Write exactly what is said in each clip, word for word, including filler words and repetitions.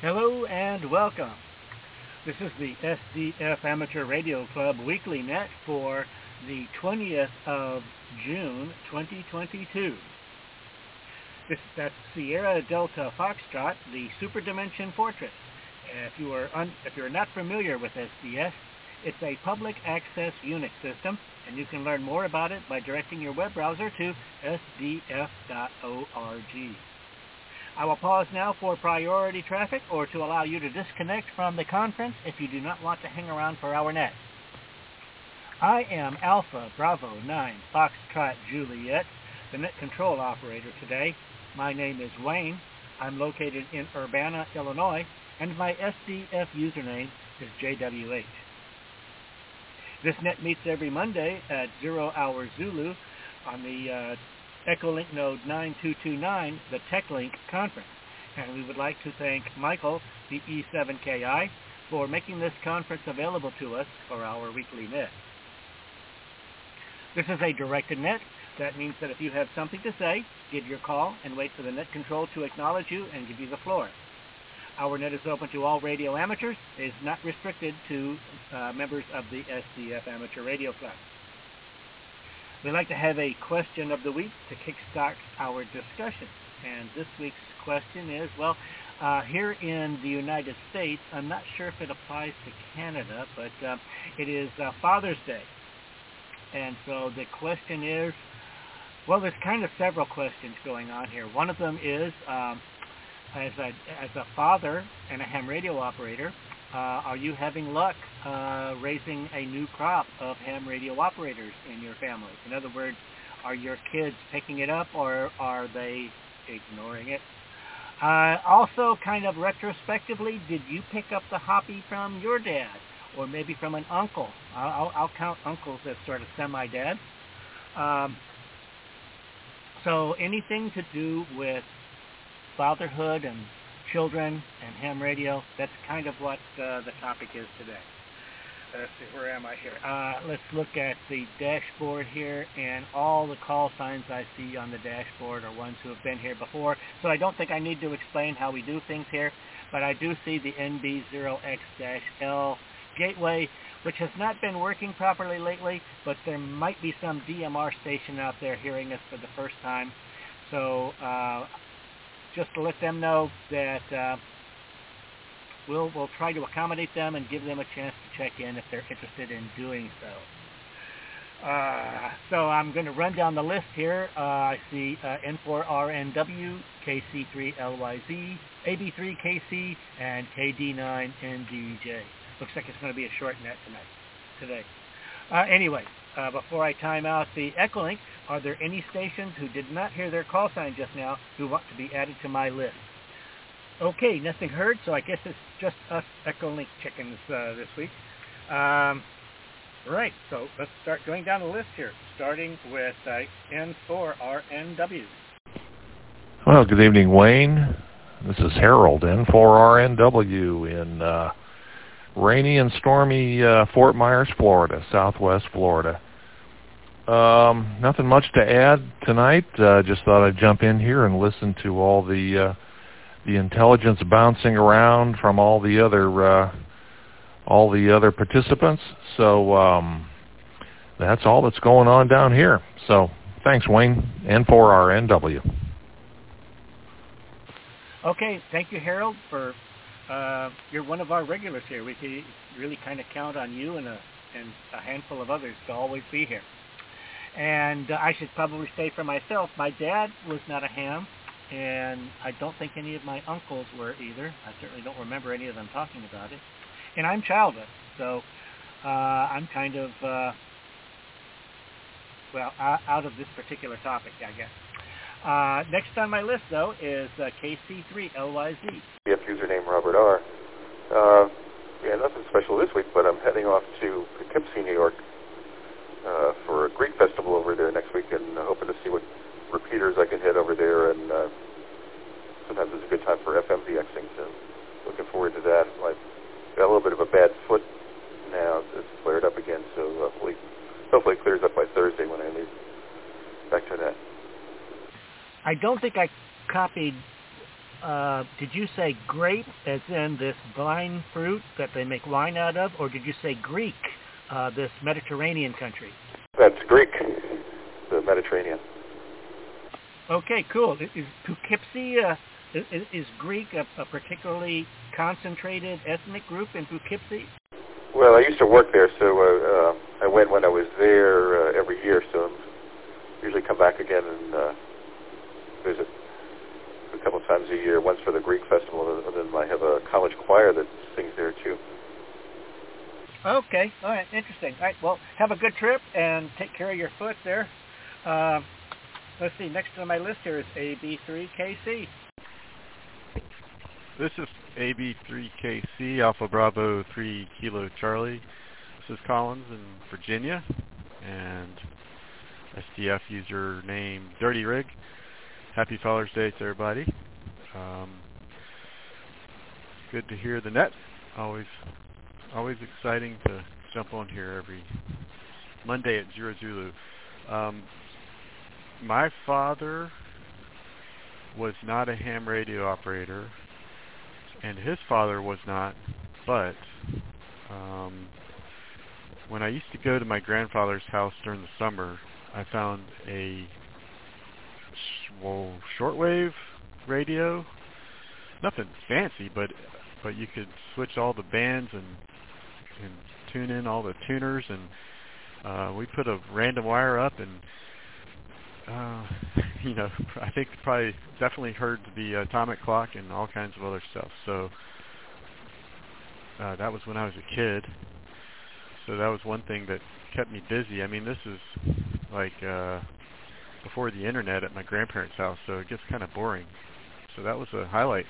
Hello and welcome. This is the S D F Amateur Radio Club Weekly Net for the twentieth of June, twenty twenty-two. This, that's Sierra Delta Foxtrot, the Super Dimension Fortress. If you are un, if you're not familiar with S D F, it's a public access Unix system, and you can learn more about it by directing your web browser to S D F dot org. I will pause now for priority traffic or to allow you to disconnect from the conference if you do not want to hang around for our net. I am Alpha Bravo nine Foxtrot Juliet, the net control operator today. My name is Wayne. I'm located in Urbana, Illinois, and my S D F username is J W H. This net meets every Monday at zero hour Zulu on the uh, Echolink node nine two two nine, the TechLink conference. And we would like to thank Michael, the E seven K I, for making this conference available to us for our weekly net. This is a directed net. That means that if you have something to say, give your call and wait for the net control to acknowledge you and give you the floor. Our net is open to all radio amateurs. It is not restricted to uh, members of the S D F Amateur Radio Club. We like to have a question of the week to kickstart our discussion. And this week's question is, well, uh, here in the United States, I'm not sure if it applies to Canada, but uh, it is uh, Father's Day. And so the question is, well, there's kind of several questions going on here. One of them is, um, as, a, as a father and a ham radio operator, Uh, are you having luck uh, raising a new crop of ham radio operators in your family? In other words, are your kids picking it up or are they ignoring it? Uh, also, kind of retrospectively, did you pick up the hobby from your dad or maybe from an uncle? I'll, I'll count uncles as sort of semi-dads. Um, so anything to do with fatherhood and children and ham radio, that's kind of what uh, the topic is today. Let's see, where am I here? Uh, let's look at the dashboard here, and all the call signs I see on the dashboard are ones who have been here before, so I don't think I need to explain how we do things here, but I do see the N B zero X L gateway, which has not been working properly lately, but there might be some D M R station out there hearing us for the first time, so uh, just to let them know that uh, we'll we'll try to accommodate them and give them a chance to check in if they're interested in doing so. Uh, so I'm going to run down the list here. Uh, I see uh, N four R N W, K C three L Y Z, A B three K C, and K D nine N D J. Looks like it's going to be a short net tonight, today. Uh, anyway, uh, before I time out the Echolink, are there any stations who did not hear their call sign just now who want to be added to my list? Okay, nothing heard, so I guess it's just us Echolink chickens uh, this week. Um, right, so let's start going down the list here, starting with uh, N four R N W. Well, good evening, Wayne. This is Harold, N four R N W in uh, rainy and stormy uh, Fort Myers, Florida, southwest Florida. Um, nothing much to add tonight. Uh, just thought I'd jump in here and listen to all the uh, the intelligence bouncing around from all the other uh, all the other participants. So um, that's all that's going on down here. So thanks, Wayne. N four R N W. Okay, thank you, Harold. For uh, you're one of our regulars here. We can really kind of count on you and a and a handful of others to always be here. And uh, I should probably say for myself, my dad was not a ham, and I don't think any of my uncles were either. I certainly don't remember any of them talking about it. And I'm childless, so uh, I'm kind of, uh, well, out of this particular topic, I guess. Uh, next on my list, though, is uh, K C three L Y Z. Yes, username Robert R. Uh, yeah, nothing special this week, but I'm heading off to Poughkeepsie, New York, Uh, for a Greek festival over there next week, and uh, hoping to see what repeaters I can hit over there, and uh, sometimes it's a good time for F M V Xing, so looking forward to that. I've got a little bit of a bad foot now, it's flared up again, so hopefully, hopefully it clears up by Thursday when I leave. Back to that. I don't think I copied uh, did you say grape as in this vine fruit that they make wine out of, or did you say Greek, uh, this Mediterranean country? That's Greek, the Mediterranean. Okay, cool. Is Poughkeepsie, uh, is, is Greek a, a particularly concentrated ethnic group in Poughkeepsie? Well, I used to work there, so uh, uh, I went when I was there uh, every year, so I usually come back again and uh, visit a couple of times a year, once for the Greek festival, and then I have a college choir that sings there too. Okay, all right, interesting. All right, well, have a good trip and take care of your foot there. Uh, let's see, next on my list here is A B three K C. This is A B three K C, Alpha Bravo three Kilo Charlie. This is Collins in Virginia, and S D F username Dirty Rig. Happy Father's Day to everybody. Um, good to hear the net. Always, always exciting to jump on here every Monday at Zero Zulu. Um, my father was not a ham radio operator, and his father was not, but um, when I used to go to my grandfather's house during the summer, I found a sh- well, shortwave radio. Nothing fancy, but but you could switch all the bands and and tune in all the tuners, and uh, we put a random wire up, and uh, you know, I think probably definitely heard the atomic clock and all kinds of other stuff. So uh, that was when I was a kid. So that was one thing that kept me busy. I mean, this is like uh, before the internet at my grandparents' house, so it gets kind of boring. So that was a highlight.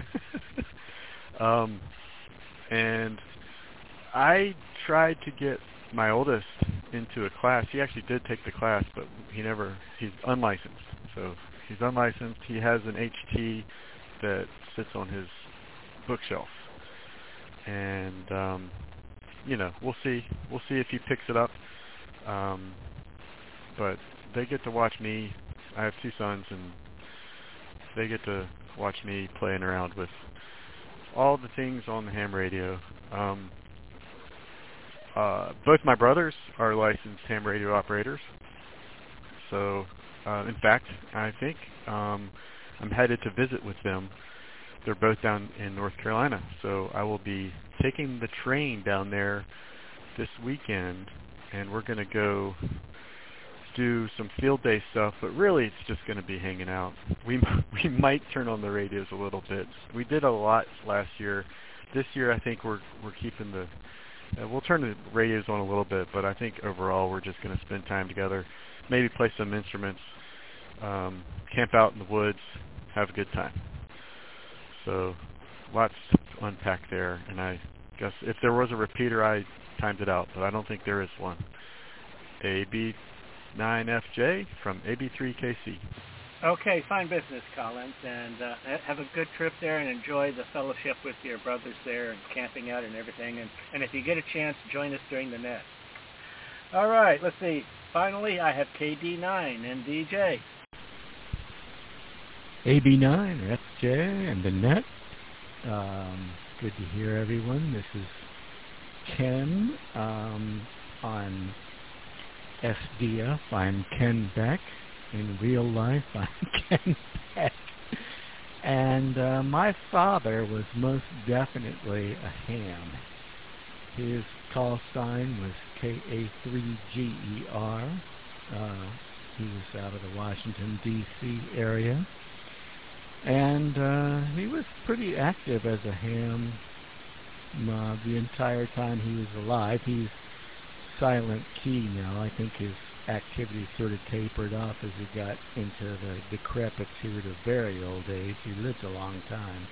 um, and I tried to get my oldest into a class. He actually did take the class, but he never, he's unlicensed. So he's unlicensed. He has an H T that sits on his bookshelf. And, um, you know, we'll see. We'll see if he picks it up. Um, but they get to watch me. I have two sons, and they get to watch me playing around with all the things on the ham radio. Um, uh, both my brothers are licensed ham radio operators. So, uh, in fact, I think um, I'm headed to visit with them. They're both down in North Carolina, so I will be taking the train down there this weekend, and we're going to go do some field day stuff, but really it's just going to be hanging out. We we might turn on the radios a little bit. We did a lot last year. This year I think we're we're keeping the uh, we'll turn the radios on a little bit, but I think overall we're just going to spend time together, maybe play some instruments, um, camp out in the woods, have a good time. So lots to unpack there, and I guess if there was a repeater, I timed it out, but I don't think there is one. A B nine F J from A B three K C. Okay, fine business, Collins, and uh, have a good trip there and enjoy the fellowship with your brothers there and camping out and everything. And, and if you get a chance, join us during the net. All right, let's see. Finally, I have K D nine and D J. A B nine, F J, and the net. Um, good to hear everyone. This is Ken um, on S D F. I'm Ken Beck. In real life, I'm Ken Beck. And uh, my father was most definitely a ham. His call sign was K A three G E R. Uh, he was out of the Washington, D C area. And uh, he was pretty active as a ham uh, the entire time he was alive. He's silent key now. I think his activity sort of tapered off as he got into the decrepitude of very old age. He lived a long time.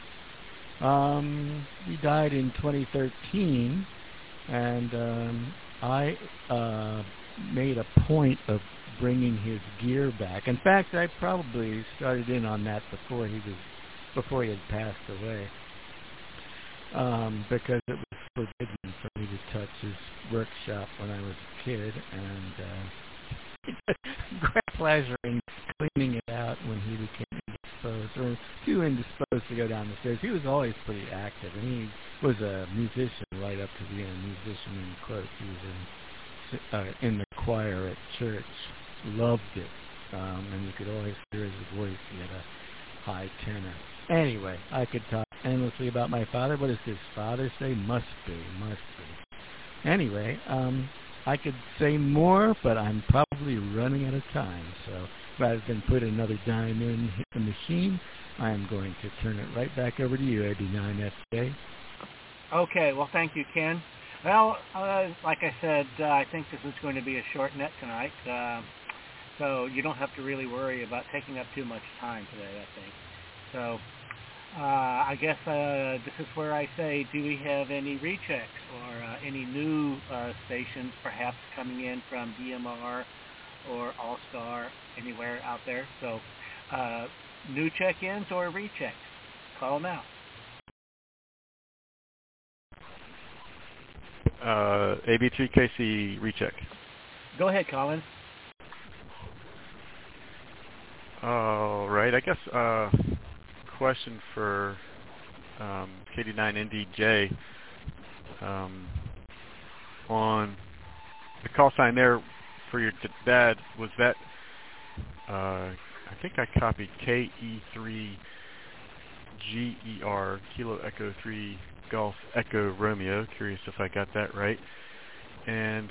Um, he died in twenty thirteen, and um, I uh, made a point of bringing his gear back. In fact, I probably started in on that before he was before he had passed away, um, because it was forbidden for me to touch his workshop when I was a kid, and uh, great pleasure in cleaning it out when he became indisposed or too indisposed to go down the stairs. He was always pretty active, and he was a musician right up to the end. Musician in quotes. He was in uh, in the choir at church. Loved it, um, and you could always hear his voice. He had a high tenor. Anyway, I could talk endlessly about my father. What does his father say? Must be, must be. Anyway, um, I could say more, but I'm probably running out of time. So rather than put another dime in hit the machine, I am going to turn it right back over to you, A B nine F J. Okay, well, thank you, Ken. Well, uh, like I said, uh, I think this is going to be a short net tonight, uh, so you don't have to really worry about taking up too much time today, I think. So uh, I guess uh, this is where I say, do we have any rechecks or uh, any new uh, stations perhaps coming in from D M R or All-Star, anywhere out there? So uh, new check-ins or rechecks? Call them out. Uh, A B three K C recheck. Go ahead, Colin. All right. I guess uh, question for um, K D nine N D J um, on the call sign there for your dad. Was that? Uh, I think I copied K E three G E R Kilo Echo three Golf Echo Romeo. Curious if I got that right. And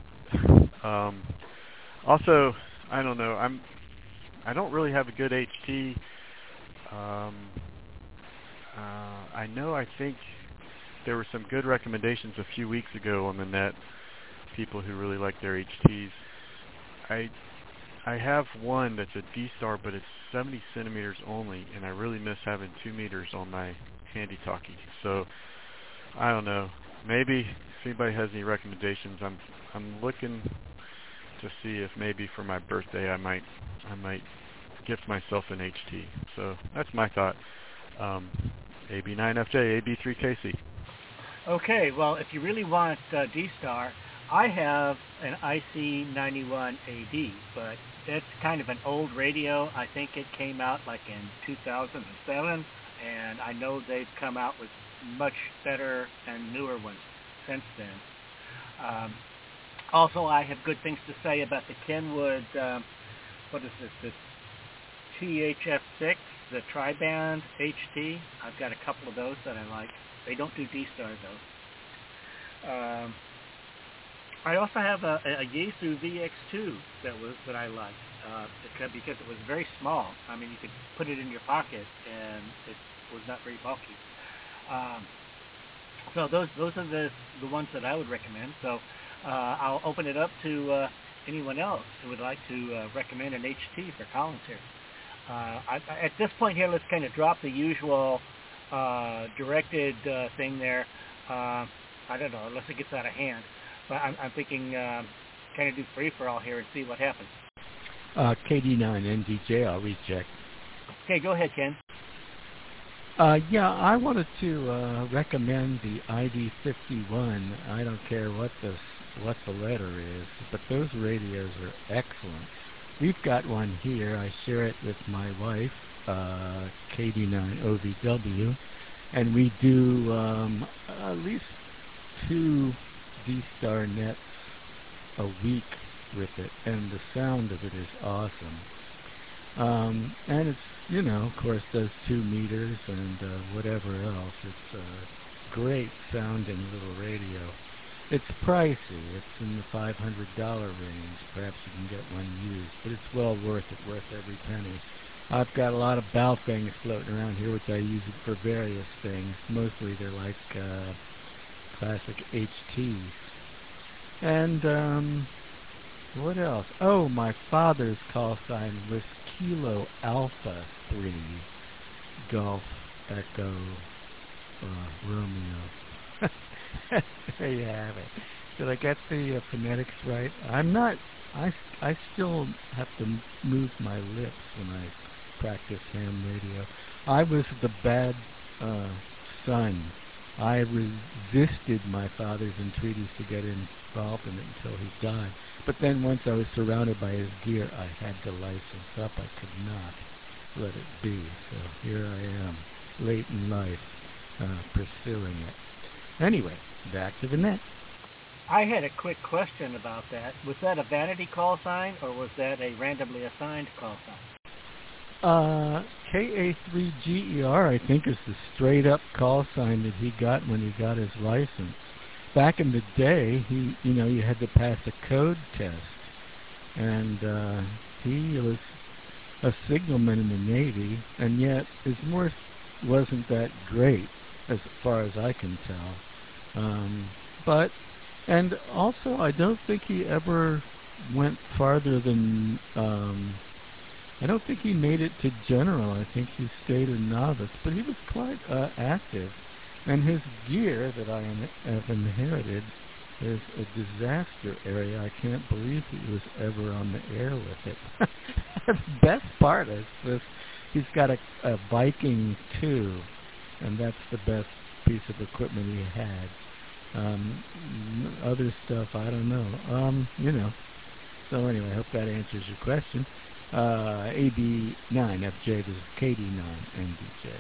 um, also, I don't know. I'm I don't really have a good H T. Um, uh, I know. I think there were some good recommendations a few weeks ago on the net. People who really like their H Ts. I I have one that's a D-Star, but it's seventy centimeters only, and I really miss having two meters on my handy talkie. So I don't know. Maybe if anybody has any recommendations, I'm I'm looking to see if maybe for my birthday I might I might gift myself an H T. So that's my thought. Um, A B nine F J, A B three K C. Okay, well, if you really want uh, D-Star, I have an I C ninety-one A D, but it's kind of an old radio. I think it came out like in two thousand seven, and I know they've come out with much better and newer ones since then. Um, also, I have good things to say about the Kenwood, um, what is this, this T H F six, the Tri-Band H T. I've got a couple of those that I like. They don't do D-Star, though. Um, I also have a, a Yaesu V X two that was that I liked uh, because, because it was very small. I mean, you could put it in your pocket, and it was not very bulky. Um, so those those are the the ones that I would recommend. So uh, I'll open it up to uh, anyone else who would like to uh, recommend an H T for Collins here. Uh, I, at this point here, let's kind of drop the usual uh, directed uh, thing there. Uh, I don't know, unless it gets out of hand. But I'm, I'm thinking um, kind of do free for all here and see what happens. Uh, K D nine N D J, I'll recheck. Okay, go ahead, Ken. Uh, yeah, I wanted to uh, recommend the I D fifty-one. I don't care what the what the letter is, but those radios are excellent. We've got one here. I share it with my wife, uh, K D nine O V W, and we do um, at least two D-Star nets a week with it, and the sound of it is awesome. Um, and it's, you know, of course, does two meters and uh, whatever else. It's a great sounding little radio. It's pricey. It's in the five hundred dollars range. Perhaps you can get one used, but it's well worth it, worth every penny. I've got a lot of Baofengs floating around here, which I use it for various things. Mostly they're like uh, classic H Ts. And um, what else? Oh, my father's call sign was Kilo Alpha three Golf Echo uh, Romeo. There you have it. Did I get the uh, phonetics right? I'm not. I, I still have to m- move my lips when I practice ham radio. I was the bad uh, son. I resisted my father's entreaties to get involved in it until he died. But then once I was surrounded by his gear, I had to license up. I could not. let it be. So here I am, late in life, uh, pursuing it. Anyway, back to the net. I had a quick question about that. Was that a vanity call sign, or was that a randomly assigned call sign? Uh, K A three G E R, I think, is the straight-up call sign that he got when he got his license. Back in the day, he, you know, you had to pass a code test, and uh, he was a signalman in the Navy, and yet his Morse wasn't that great, as far as I can tell. Um, but, and also, I don't think he ever went farther than, um, I don't think he made it to general. I think he stayed a novice, but he was quite uh, active. And his gear that I have inherited is a disaster area. I can't believe he was ever on the air with it. The best part is this, he's got a, a Viking two, and that's the best piece of equipment he had. Um, other stuff, I don't know. Um, you know. So anyway, I hope that answers your question. Uh, A B nine F J, this is K D nine N D J.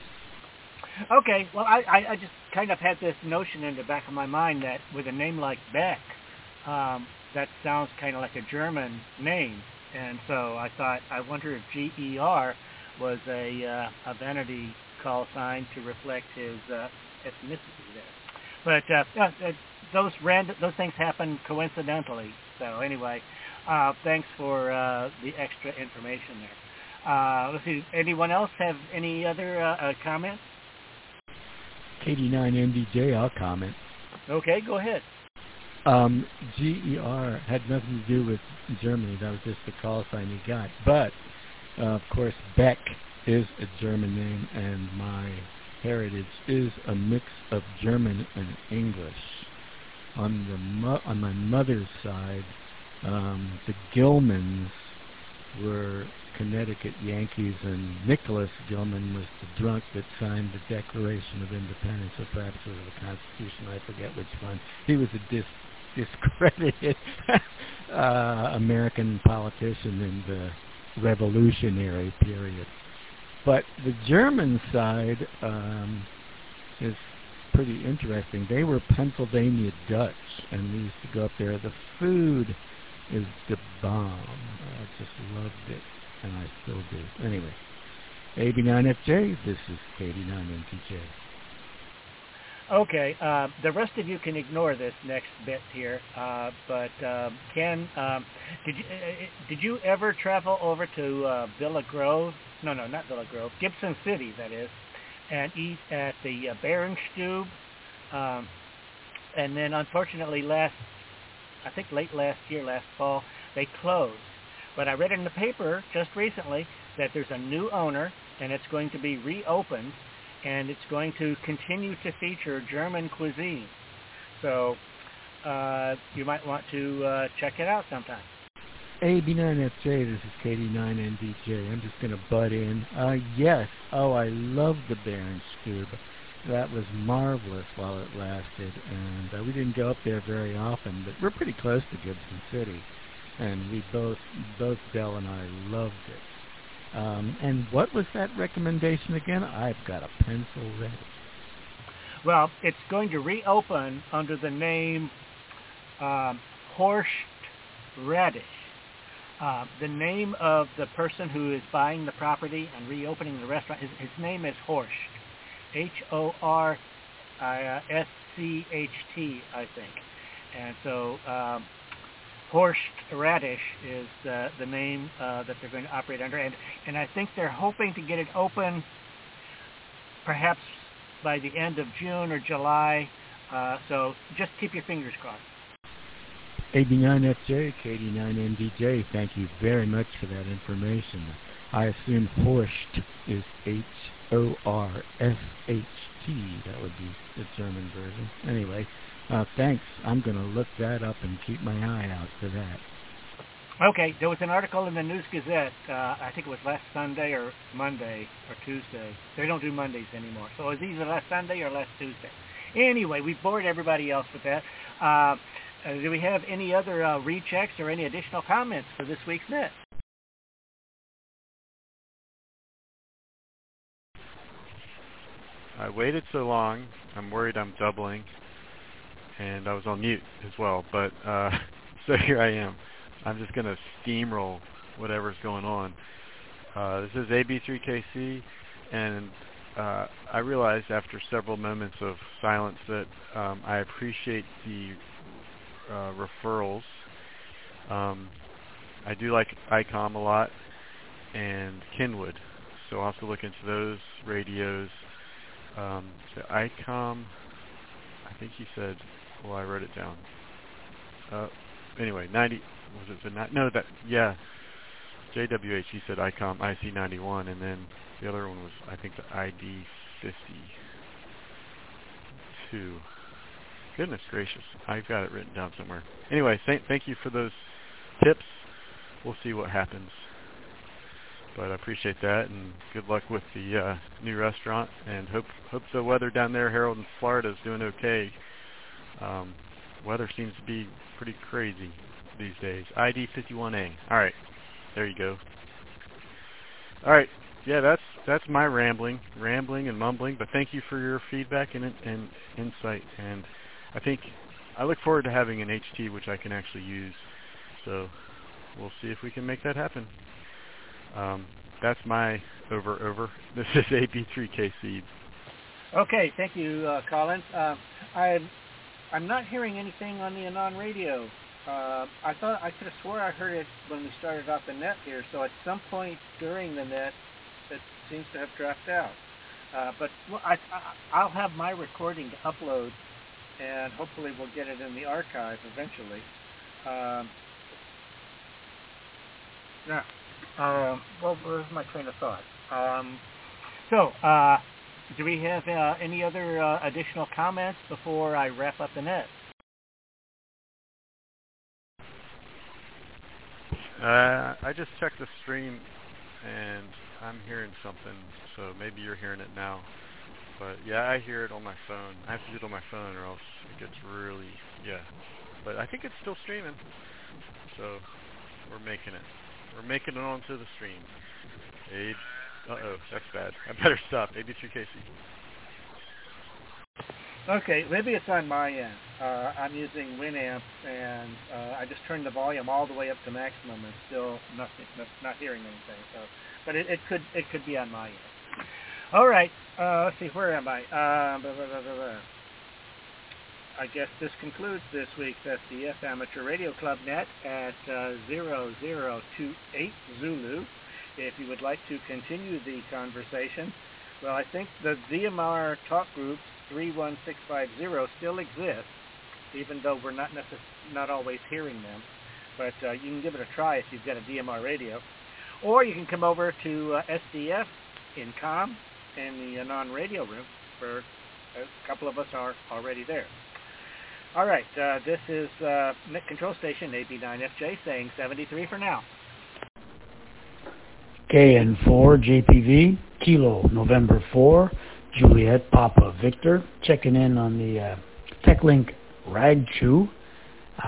Okay, well, I, I, I just kind of had this notion in the back of my mind that with a name like Beck, um, that sounds kind of like a German name. And so I thought, I wonder if G E R was a, uh, a vanity call sign to reflect his uh, ethnicity there. But uh, uh, those random, those things happen coincidentally. So anyway, uh, thanks for uh, the extra information there. Uh, let's see, anyone else have any other uh, uh, comments? K D nine N D J, I'll comment. Okay, go ahead. Um, G E R had nothing to do with Germany. That was just the call sign he got. But, uh, of course, Beck is a German name, and my heritage is a mix of German and English. On the mo- on my mother's side, um, the Gilmans were Connecticut Yankees, and Nicholas Gilman was the drunk that signed the Declaration of Independence, or perhaps it was the Constitution, I forget which one. He was a dis- discredited uh, American politician in the Revolutionary period. But the German side um, is pretty interesting. They were Pennsylvania Dutch, and we used to go up there. The food is the bomb. I just loved it, and I still do. Anyway, A B nine F J, this is K D nine N T J. Okay, uh, the rest of you can ignore this next bit here, uh, but um, Ken, um, did you uh, did you ever travel over to uh, Villa Grove? No, no, not Villa Grove, Gibson City, that is, and eat at the uh, Berenstube? Um, and then, unfortunately, last, I think late last year, last fall, they closed. But I read in the paper just recently that there's a new owner, and it's going to be reopened, and it's going to continue to feature German cuisine. So uh, you might want to uh, check it out sometime. A B nine F J, this is K D nine N D J. I'm just going to butt in. Uh, yes, oh, I love the Berenstube. That was marvelous while it lasted, and uh, we didn't go up there very often, but we're pretty close to Gibson City, and we both, both Del and I loved it. Um, and what was that recommendation again? I've got a pencil ready. Well, it's going to reopen under the name um, Horst Radisch. Uh, the name of the person who is buying the property and reopening the restaurant, his, his name is Horst. H O R S C H T, I think. And so um, Horst Radisch is uh, the name uh, that they're going to operate under. And, and I think they're hoping to get it open perhaps by the end of June or July. Uh, so just keep your fingers crossed. A B nine F J, K D nine N D J, thank you very much for that information. I assume Horst is H O R S H T. That would be the German version. Anyway, uh, thanks. I'm going to look that up and keep my eye out for that. Okay, there was an article in the News Gazette, uh, I think it was last Sunday or Monday or Tuesday. They don't do Mondays anymore. So it was either last Sunday or last Tuesday. Anyway, we bored everybody else with that. Uh, uh, do we have any other uh, rechecks or any additional comments for this week's net? I waited so long. I'm worried I'm doubling, and I was on mute as well. But uh, so here I am. I'm just going to steamroll whatever's going on. Uh, this is A B three K C, and uh, I realized after several moments of silence that um, I appreciate the uh, referrals. Um, I do like I COM a lot, and Kenwood, so I'll have to look into those radios. Um, so I COM, I think he said, well, I wrote it down. Uh, anyway, ninety, was it the, no, that, yeah, J W H, he said I COM I C ninety-one, and then the other one was, I think, the I D fifty-two. Goodness gracious, I've got it written down somewhere. Anyway, th- thank you for those tips. We'll see what happens. But I appreciate that, and good luck with the uh, new restaurant, and hope hope the weather down there, Harold, in Florida, is doing okay. Um, weather seems to be pretty crazy these days. I D fifty-one A. All right, there you go. All right, yeah, that's that's my rambling, rambling and mumbling. But thank you for your feedback and, and insight, and I think I look forward to having an H T which I can actually use. So we'll see if we can make that happen. Um, that's my over over. This is A B three K C. Okay, thank you, uh, Collins. Uh, I'm I'm not hearing anything on the Anon radio. Uh, I thought I could have swore I heard it when we started off the net here. So at some point during the net, it seems to have dropped out. Uh, but well, I, I I'll have my recording to upload, and hopefully we'll get it in the archive eventually. Um, yeah. Um, well, where's my train of thought? Um, so, uh, do we have uh, any other uh, additional comments before I wrap up the net? Uh, I just checked the stream, and I'm hearing something, so maybe you're hearing it now. But, yeah, I hear it on my phone. I have to do it on my phone or else it gets really, yeah. But I think it's still streaming, so we're making it. We're making it onto the stream. A- Uh-oh, that's bad. I better stop. A B three K C. Okay, maybe it's on my end. Uh, I'm using Winamp, and uh, I just turned the volume all the way up to maximum, and still nothing, not, not hearing anything. So, but it, it could it could be on my end. All right. Uh, let's see. Where am I? Uh, blah, blah, blah, blah, blah. I guess this concludes this week's S D F Amateur Radio Club Net at uh, zero zero two eight Zulu. If you would like to continue the conversation, well, I think the Z M R talk groups three one six five zero still exist, even though we're not necess- not always hearing them. But uh, you can give it a try if you've got a D M R radio. Or you can come over to uh, S D F in COM in the Anon radio room, where a couple of us are already there. All right, uh, this is uh, Net Control Station A B nine F J saying seventy-three for now. K N four J P V, Kilo November four, Juliet Papa Victor, checking in on the uh, TechLink Rag Chew